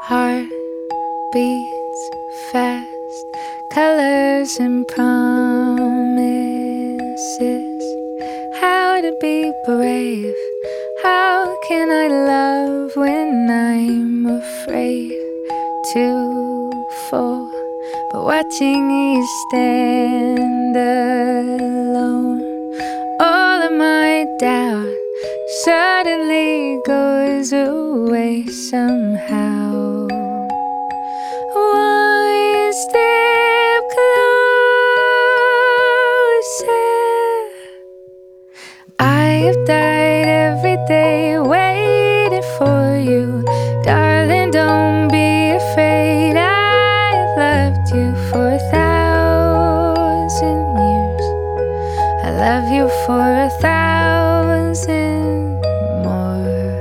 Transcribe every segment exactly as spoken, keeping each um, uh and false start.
Heart beats fast, colors and promises. How to be brave? How can I love when I'm afraid to fall? But watching you stand alone, all of my doubt suddenly goes away somehow. One step closer. I have died every day waiting for you. Darling, don't be afraid. I have loved you for a thousand years. I love you for a thousand more.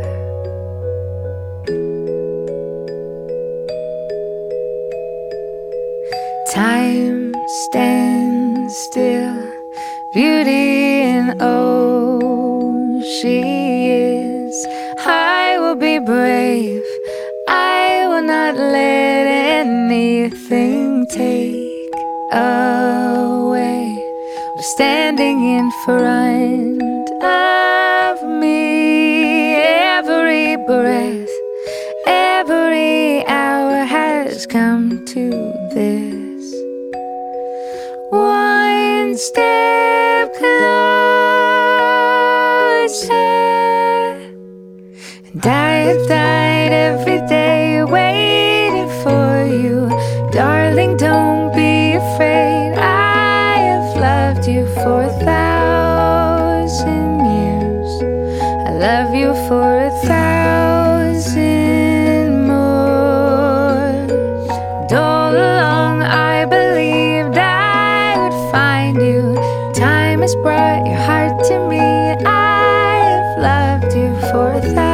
Time stands still, beauty and oh, she is. I will be brave, I will not let anything take away. We're standing in front of me. Every breath, every hour has come to this. One step closer. And I have died every day waiting for you. Darling, don't be afraid. I have loved you for a thousand years. I love you for a thousand more. And all along I believed I would find you. Time has brought your heart to me. I have loved you for a thousand